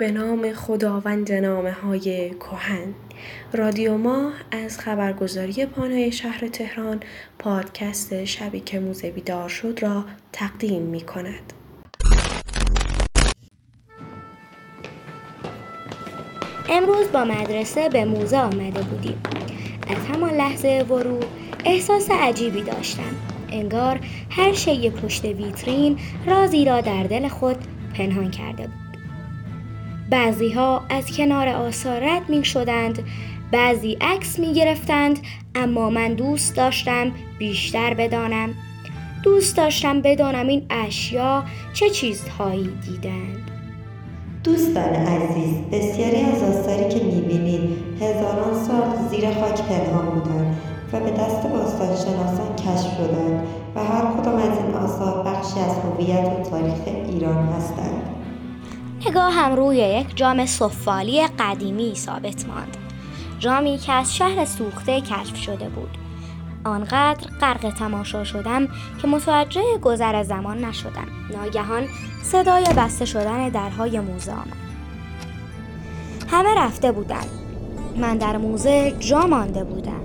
به نام خداوند نامه‌های کهن. رادیو ماه از خبرگزاری پانوی شهر تهران پادکست شبی که موزه بیدار شد را تقدیم می کند. امروز با مدرسه به موزه آمده بودیم. از همان لحظه ورود احساس عجیبی داشتم. انگار هر شی پشت ویترین رازی را در دل خود پنهان کرده بود. بعضی‌ها از کنار آثار رد می‌شدند، بعضی عکس می‌گرفتند، اما من دوست داشتم بیشتر بدانم. دوست داشتم بدانم این اشیا چه چیزهایی دیدند. دوستان عزیز، بسیاری از آثاری که می‌بینید هزاران سال زیر خاک پنهان بودند و به دست باستانشناسان کشف شدند و هر کدام از این آثار بخشی از هویت و تاریخ ایران هستند. نگاهم روی یک جام سفالی قدیمی ثابت ماند. جامی که از شهر سوخته کشف شده بود. آنقدر غرق تماشا شدم که متوجه گذر زمان نشدم. ناگهان صدای بسته شدن درهای موزه آمد. همه رفته بودند. من در موزه جا مانده بودم.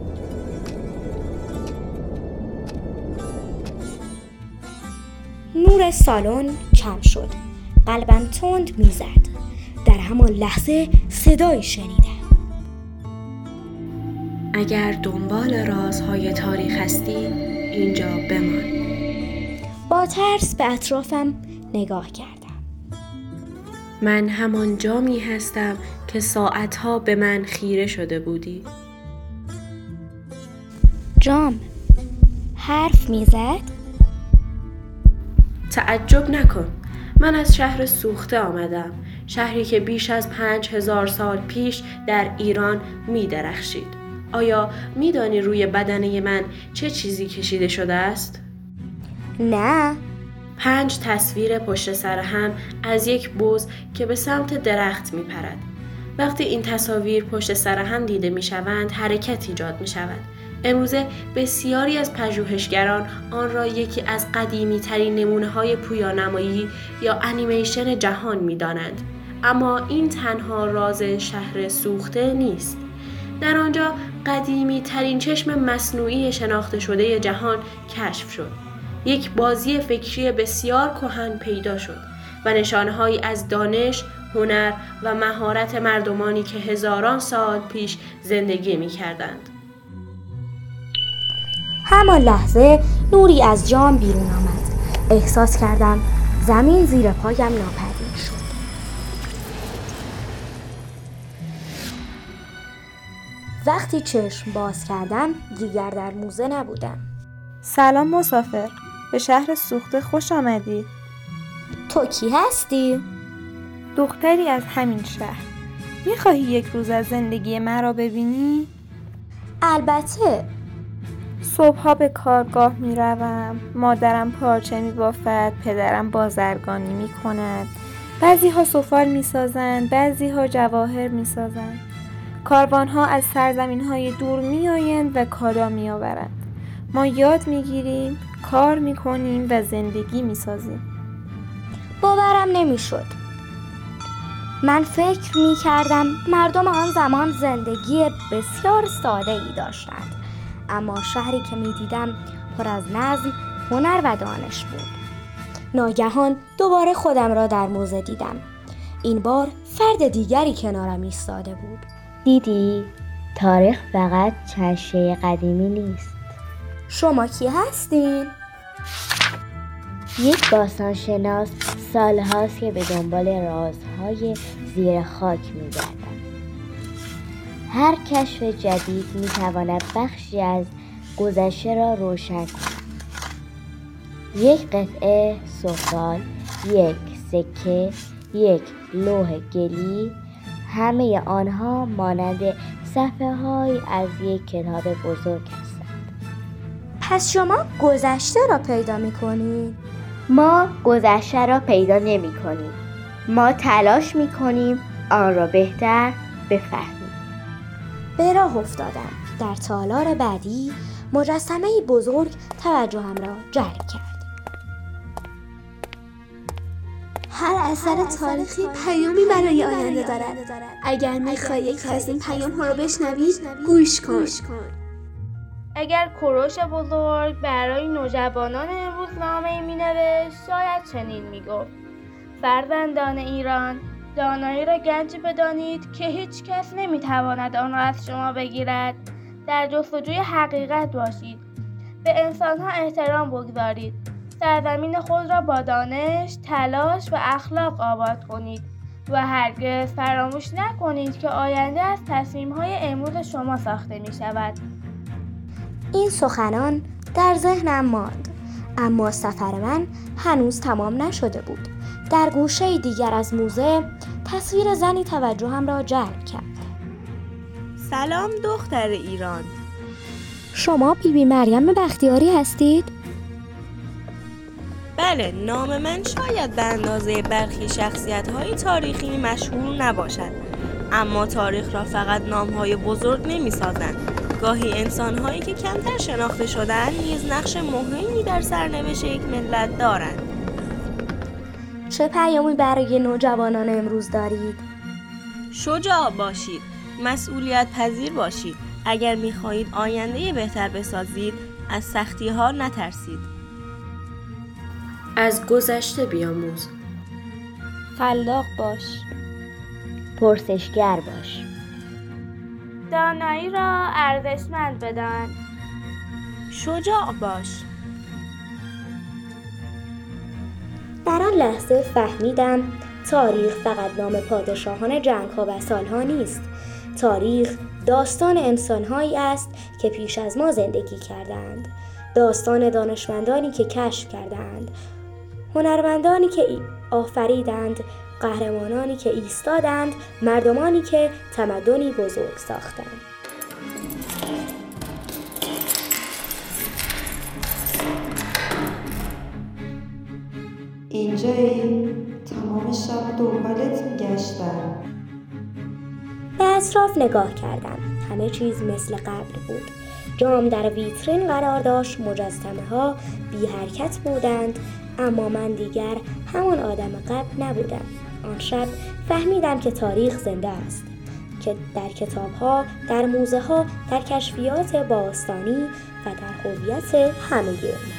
نور سالن کم شد. قلبم تند میزد. در همان لحظه صدایی شنیدم. اگر دنبال رازهای تاریخ هستی اینجا بمان. با ترس به اطرافم نگاه کردم. من همان جامی هستم که ساعتها به من خیره شده بودی. جام حرف میزد؟ تعجب نکن. من از شهر سوخته آمدم. شهری که بیش از 5000 سال پیش در ایران می درخشید. آیا می دانی روی بدنه من چه چیزی کشیده شده است؟ نه. 5 تصویر پشت سر هم از یک بز که به سمت درخت می پرد. وقتی این تصاویر پشت سر هم دیده می شوند حرکت ایجاد می شود. امروزه بسیاری از پژوهشگران آن را یکی از قدیمی ترین نمونه های پویانمایی یا انیمیشن جهان می دانند. اما این تنها راز شهر سوخته نیست. در آنجا قدیمی ترین چشم مصنوعی شناخته شده جهان کشف شد. یک بازی فکری بسیار کهن پیدا شد و نشانه‌هایی از دانش، هنر و مهارت مردمانی که هزاران سال پیش زندگی می‌کردند. همان لحظه نوری از جام بیرون آمد. احساس کردم زمین زیر پایم ناپدید شد. وقتی چشم باز کردم دیگر در موزه نبودم. سلام مسافر، به شهر سوخته خوش آمدی. تو کی هستی؟ دختری از همین شهر. میخواهی یک روز از زندگی مرا ببینی؟ البته. صبحها به کارگاه میروم، مادرم پارچه میبافد، پدرم بازرگانی میکند. بعضیها سفال میسازند، بعضیها جواهر میسازند. کاروانها از سرزمینهای دور میآیند و کالا میآورند. ما یاد میگیریم، کار میکنیم و زندگی میسازیم. باورم نمیشد. من فکر میکردم مردم آن زمان زندگی بسیار ساده ای داشتند. اما شهری که میدیدم پر از نظم، هنر و دانش بود. ناگهان دوباره خودم را در موزه دیدم. این بار فرد دیگری کنارم ایستاده بود. دیدی؟ تاریخ فقط چشمه قدیمی نیست. شما کی هستین؟ یک باستانشناس سالهاست که به دنبال رازهای زیر خاک می‌گردد. هر کشف جدید می‌تواند بخشی از گذشته را روشن کند. یک قطعه سفال، یک سکه، یک لوح گلی، همه آنها مانند صفحه‌هایی از یک کتاب بزرگ هستند. پس شما گذشته را پیدا می‌کنید؟ ما گذشته را پیدا نمی‌کنیم. ما تلاش می‌کنیم آن را بهتر بفهمیم. به راه افتادم. در تالار بعدی مجسمه‌ای بزرگ توجهم را جلب کرد. هر اثر تاریخی پیامی برای آینده دارد. اگر میخوای یکی از این پیام ها رو بشنوی، گوش کن. اگر کوروش بزرگ برای نوجوانان امروز نامه‌ای می‌نوشت، شاید چنین می‌گفت: فرزندان ایران، دانایی را گنجی بدانید که هیچ کس نمی‌تواند آن را از شما بگیرد. در جستجوی حقیقت باشید. به انسان‌ها احترام بگذارید. سرزمین خود را با دانش، تلاش و اخلاق آباد کنید و هرگز فراموش نکنید که آینده از تصمیم‌های امروز شما ساخته می‌شود. این سخنان در ذهنم ماند، اما سفر من هنوز تمام نشده بود. در گوشه دیگر از موزه تصویر زنی توجهم را جلب کرد. سلام دختر ایران. شما بیبی مریم بختیاری هستید؟ بله، نام من شاید به اندازه برخی شخصیت‌های تاریخی مشهور نباشد، اما تاریخ را فقط نام‌های بزرگ نمی‌سازند. گاهی انسان‌هایی که کمتر شناخته شده‌اند نیز نقش مهمی در سرنوشت یک ملت دارند. چه پیامی برای نوجوانان امروز دارید؟ شجاع باشید، مسئولیت پذیر باشید. اگر می‌خواهید آینده بهتر بسازید، از سختی‌ها نترسید. از گذشته بیاموز. خلاق باش. پرسشگر باش. دانایی را ارزشمند بدان. شجاع باش. در آن لحظه فهمیدم تاریخ فقط نام پادشاهان جنگ‌ها و سالها نیست. تاریخ داستان انسان‌هایی است که پیش از ما زندگی کردند. داستان دانشمندانی که کشف کردند، هنرمندانی که آفریدند، قهرمانانی که ایستادند، مردمانی که تمدنی بزرگ ساختند. اینجایی؟ تمام شب دنبالت میگشتم. به اطراف نگاه کردم. همه چیز مثل قبل بود. جام در ویترین قرار داشت، مجسمه ها بی حرکت بودند، اما من دیگر همان آدم قبل نبودم. آن شب فهمیدم که تاریخ زنده است، که در کتاب ها، در موزه ها، در کشفیات باستانی و در هویت همه ما.